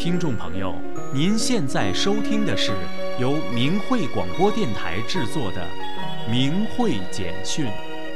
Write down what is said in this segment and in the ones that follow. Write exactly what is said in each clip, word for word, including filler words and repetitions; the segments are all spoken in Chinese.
听众朋友，您现在收听的是由明慧广播电台制作的《明慧简讯》。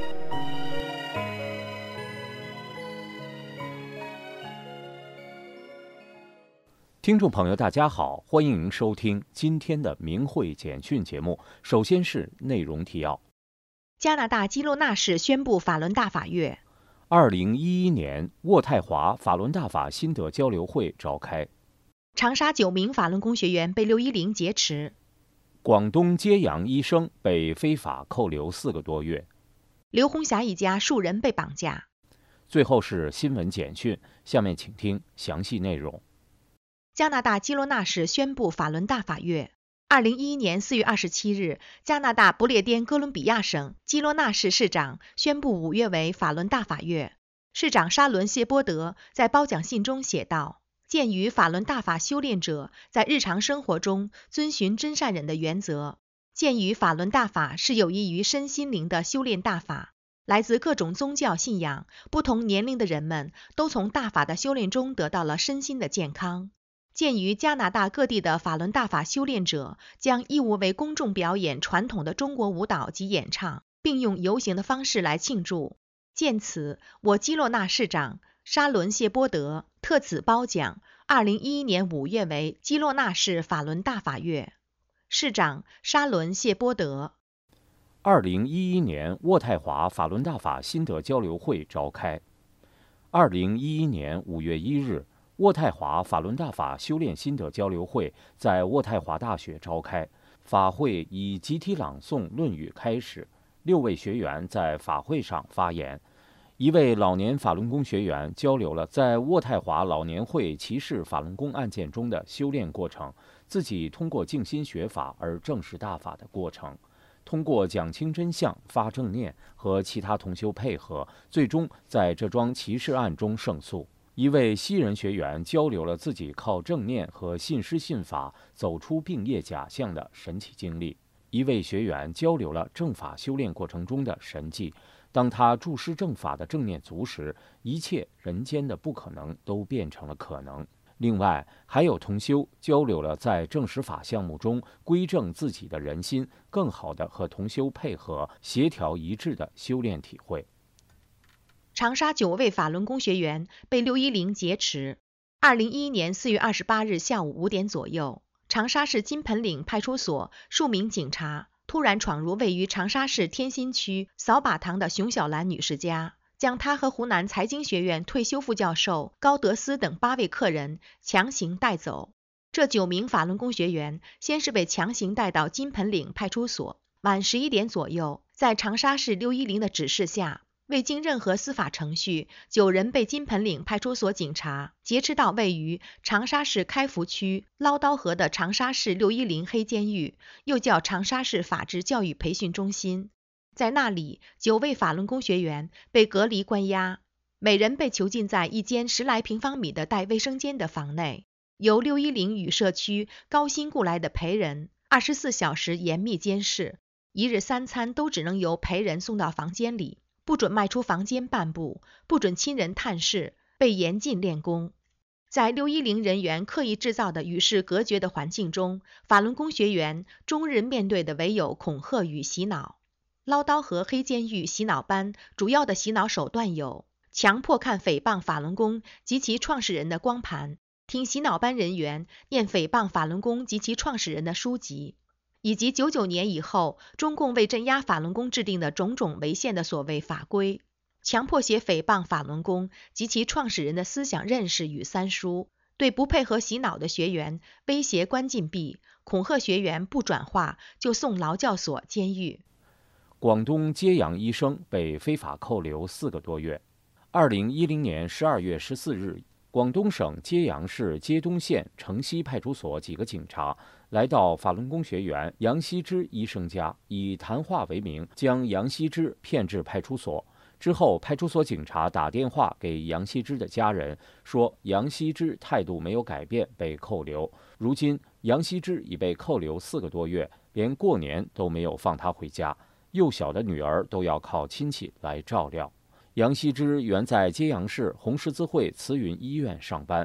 听众朋友，大家好，欢迎您收听今天的《明慧简讯》节目。首先是内容提要： 加拿大基洛纳市宣布法轮大法月。 二零一一年渥太华法轮大法心得交流会召开。 长沙九名法轮功学员被六一零劫持。 广东揭阳医生被非法扣留四个多月。 刘红霞一家数人被绑架。 最后是新闻简讯，下面请听详细内容。 加拿大基洛纳市宣布法轮大法月。二零一一年四月二十七日，加拿大不列颠哥伦比亚省基洛纳市市长宣布五月为法轮大法月。市长沙伦谢波德在褒奖信中写道：鉴于法轮大法修炼者在日常生活中遵循真善忍的原则，鉴于法轮大法是有益于身心灵的修炼大法，来自各种宗教信仰、不同年龄的人们都从大法的修炼中得到了身心的健康。鉴于加拿大各地的法轮大法修炼者将义务为公众表演传统的中国舞蹈及演唱，并用游行的方式来庆祝，鉴此，我基洛纳市长沙伦谢波德特此褒奖二零一一年五月为基洛纳市法轮大法月。市长沙伦谢波德。 二零一一年渥太华法轮大法心得交流会召开。二零一一年五月一日，渥太华法轮大法修炼心得交流会在渥太华大学召开。法会以集体朗诵《论语》开始，六位学员在法会上发言。一位老年法轮功学员交流了在渥太华老年会歧视法轮功案件中的修炼过程，自己通过静心学法而证实大法的过程，通过讲清真相、发正念和其他同修配合，最终在这桩歧视案中胜诉。一位西人学员交流了自己靠正念和信师信法走出病业假象的神奇经历。一位学员交流了正法修炼过程中的神迹，当他注视正法的正念足时，一切人间的不可能都变成了可能。另外，还有同修交流了在正实法项目中归正自己的人心，更好地和同修配合、协调一致的修炼体会。 长沙九位法轮功学员被六一零劫持。二零一一年四月二十八日下午五点左右，长沙市金盆岭派出所数名警察突然闯入位于长沙市天心区扫把塘的熊小兰女士家，将她和湖南财经学院退休副教授高德斯等八位客人强行带走。这九名法轮功学员先是被强行带到金盆岭派出所，晚十一点左右，在长沙市六一零的指示下，未经任何司法程序，九人被金盆岭派出所警察劫持到位于长沙市开福区捞刀河的长沙市六一零黑监狱，又叫长沙市法治教育培训中心。在那里，九位法轮功学员被隔离关押，每人被囚禁在一间十来平方米的带卫生间的房内，由六一零与社区高薪雇来的陪人二十四小时严密监视，一日三餐都只能由陪人送到房间里，不准迈出房间半步，不准亲人探视，被严禁练功。在六一零人员刻意制造的与世隔绝的环境中，法轮功学员终日面对的唯有恐吓与洗脑。捞刀河黑监狱洗脑班主要的洗脑手段有：强迫看诽谤法轮功及其创始人的光盘，听洗脑班人员念诽谤法轮功及其创始人的书籍，以及九九年以后中共为镇压法轮功制定的种种违宪的所谓法规，强迫写诽谤法轮功及其创始人的思想认识与三书，对不配合洗脑的学员威胁关禁闭，恐吓学员不转化就送劳教所、监狱。 广东揭阳医生被非法扣留四个多月。二零一零年十二月十四日，广东省揭阳市揭东县城西派出所几个警察来到法轮功学员杨希之医生家，以谈话为名将杨希之骗至派出所。之后，派出所警察打电话给杨希之的家人，说杨希之态度没有改变，被扣留。如今，杨希之已被扣留四个多月，连过年都没有放他回家。幼小的女儿都要靠亲戚来照料。杨希之原在揭阳市红十字会慈云医院上班，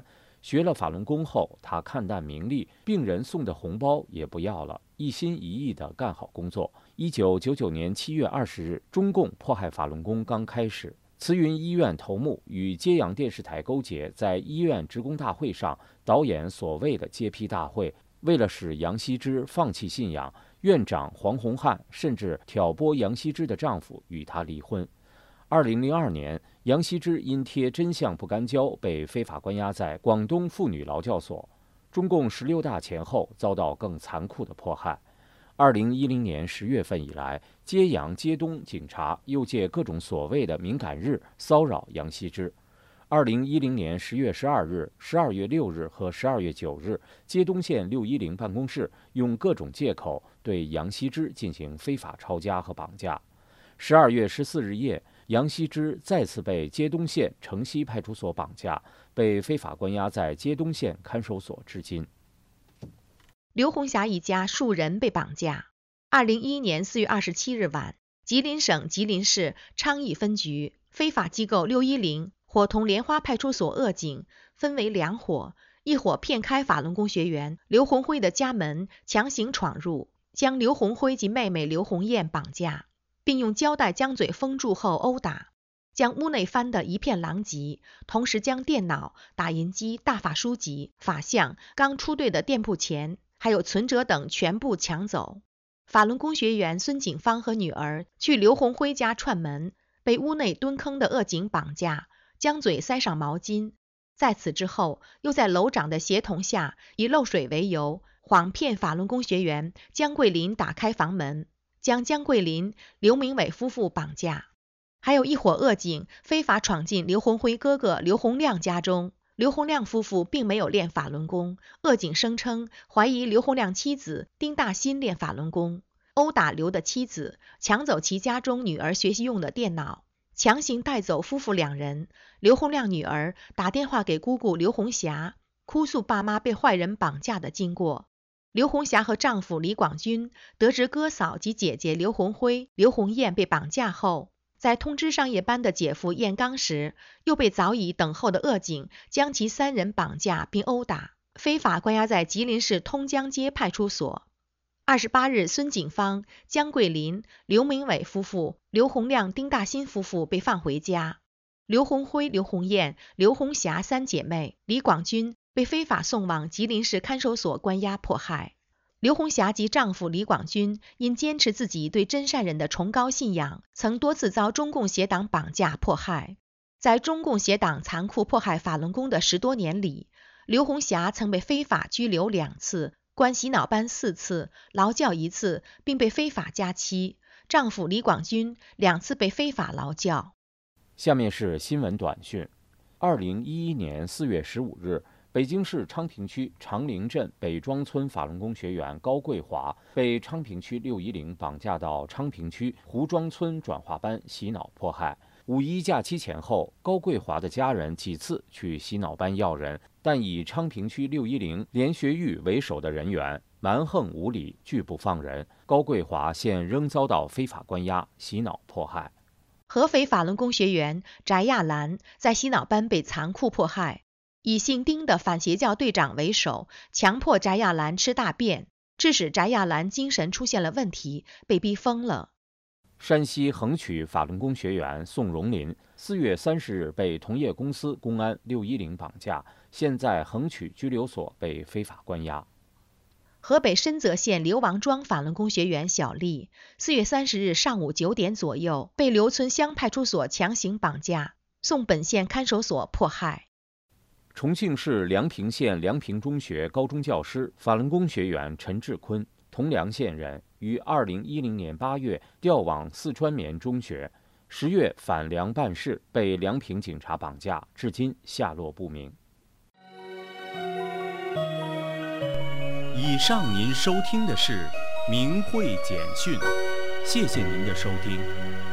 学了法轮功后，他看淡名利，病人送的红包也不要了，一心一意地干好工作。一九九九年七月二十日，中共迫害法轮功刚开始，慈云医院头目与揭阳电视台勾结，在医院职工大会上导演所谓的揭批大会。为了使杨锡之放弃信仰，院长黄洪汉甚至挑拨杨锡之的丈夫与她离婚。二零零二年，杨锡之因贴真相不干胶，被非法关押在广东妇女劳教所。中共十六大前后遭到更残酷的迫害。二零一零年十月份以来，揭阳、揭东警察又借各种所谓的敏感日骚扰杨锡之。二零一零年十月十二日、十二月六日和十二月九日，揭东县六一零办公室用各种借口对杨锡之进行非法抄家和绑架。十二月十四日夜，杨锡之再次被揭东县城西派出所绑架，被非法关押在揭东县看守所至今。 刘洪霞一家数人被绑架。二零一一年四月二十七日晚，吉林省吉林市昌邑分局非法机构六一零伙同莲花派出所恶警分为两伙，一伙骗开法轮功学员刘洪辉的家门，强行闯入，将刘洪辉及妹妹刘红艳绑架，并用胶带将嘴封住后殴打，将屋内翻得一片狼藉，同时将电脑、打印机、大法书籍、法相、刚出队的店铺钱还有存折等全部抢走。法轮功学员孙景芳和女儿去刘洪辉家串门，被屋内蹲坑的恶警绑架，将嘴塞上毛巾。在此之后，又在楼长的协同下，以漏水为由，谎骗法轮功学员江桂林打开房门，将江桂林、刘明伟夫妇绑架。还有一伙恶警非法闯进刘洪辉哥哥刘洪亮家中，刘洪亮夫妇并没有练法轮功，恶警声称怀疑刘洪亮妻子丁大新练法轮功，殴打刘的妻子，抢走其家中女儿学习用的电脑，强行带走夫妇两人。刘洪亮女儿打电话给姑姑刘红霞，哭诉爸妈被坏人绑架的经过。刘红霞和丈夫李广军得知哥嫂及姐姐刘洪辉、刘红艳被绑架后，在通知上夜班的姐夫燕刚时，又被早已等候的恶警将其三人绑架并殴打，非法关押在吉林市通江街派出所。二十八日，孙景芳、江桂林、刘明伟夫妇、刘洪亮、丁大新夫妇被放回家。刘洪辉、刘红艳、刘红霞三姐妹、李广军被非法送往吉林市看守所关押迫害。刘红霞及丈夫李广军因坚持自己对真善忍的崇高信仰，曾多次遭中共邪党绑架迫害。在中共邪党残酷迫害法轮功的十多年里，刘红霞曾被非法拘留两次，关洗脑班四次，劳教一次，并被非法加期。丈夫李广军两次被非法劳教。 下面是新闻短讯。二零一一年四月十五日，北京市昌平区长陵镇北庄村法轮功学员高桂华被昌平区六一零绑架到昌平区胡庄村转化班洗脑迫害。五一假期前后，高桂华的家人几次去洗脑班要人，但以昌平区六一零连学玉为首的人员蛮横无理，拒不放人。高桂华现仍遭到非法关押、洗脑迫害。 合肥法轮功学员翟亚兰在洗脑班被残酷迫害，以姓丁的反邪教队长为首，强迫翟亚兰吃大便，致使翟亚兰精神出现了问题，被逼疯了。 山西横渠法轮功学员宋荣林四月三十日被同业公司公安六一零绑架，现在横渠拘留所被非法关押。 河北深泽县流王庄法轮功学员小丽四月三十日上午九点左右被刘村乡派出所强行绑架，送本县看守所迫害。 重庆市梁平县梁平中学高中教师、法轮功学员陈志坤，铜梁县人，于二零一零年八月调往四川棉中学，十月返梁办事，被梁平警察绑架，至今下落不明。 以上您收听的是明慧简讯，谢谢您的收听。